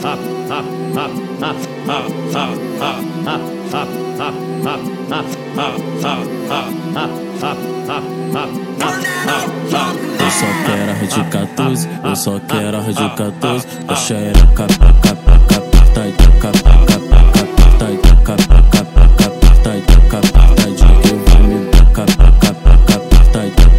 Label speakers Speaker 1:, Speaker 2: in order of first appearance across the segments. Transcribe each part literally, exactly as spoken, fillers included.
Speaker 1: Eu só quero a de quatorze, eu só quero a de quatorze. A xereca, aperta, apertadinha, apertadinha, apertadinha, apertadinha, que vai me dar, apertadinha,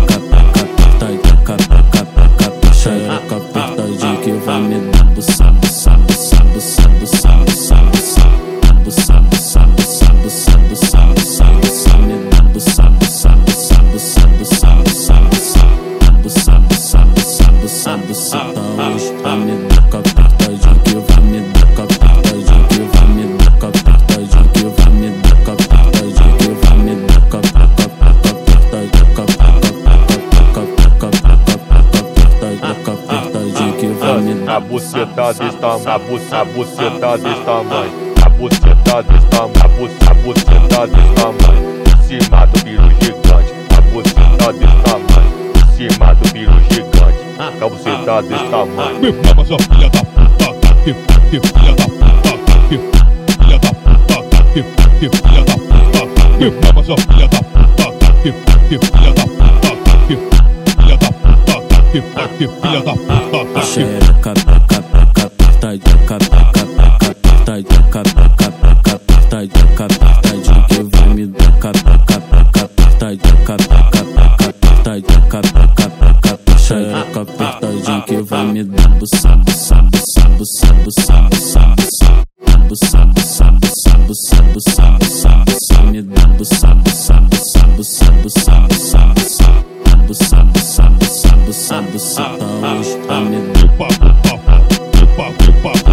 Speaker 1: apertadinha, xereca apertadinha, que vai me dar buçã, buçã, buçã, buçã, buçã, buçã, buçã, buçã, buçã, buçã, buçã, buçã, buçã, me dá buçã, buçã, buçã, buçã, buçã, buçã, buçã, buçã, buçã, buçã, buçã, tá hoje pra me dar apertadinha, que vai me dar apertadinha, que vai me dar apertadinha, que vai me dar apertadinha, que vai me dar apertadinha, que vai me dar.
Speaker 2: A buceta desse tamanho, a buceta desse tamanho, a buceta desse tamanho, a buceta desse tamanho, em cima do piru gigante, a buceta desse tamanho, em cima do piru gigante, a buceta desse tamanho.
Speaker 3: Me mama sua filha da puta, que que filha da puta, que filha da puta, que que filha da puta, me mama sua filha da puta, que que filha da puta, que filha da puta, que que filha da puta,
Speaker 1: xereca, apertadinha, apertadinha, apertadinha, apertadinha, que vai me dar, apertadinha, apertadinha, xereca apertadinha, que vai me dar buçã, buçã, buçã, buçã, buçã, buçã, buçã, buçã, buçã, buçã, buçã, buçã, buçã, me dá buçã, buçã, buçã, buçã, buçã, buçã, buçã, buçã, buçã, buçã, buçã, buçã, tá hoje pra me dar.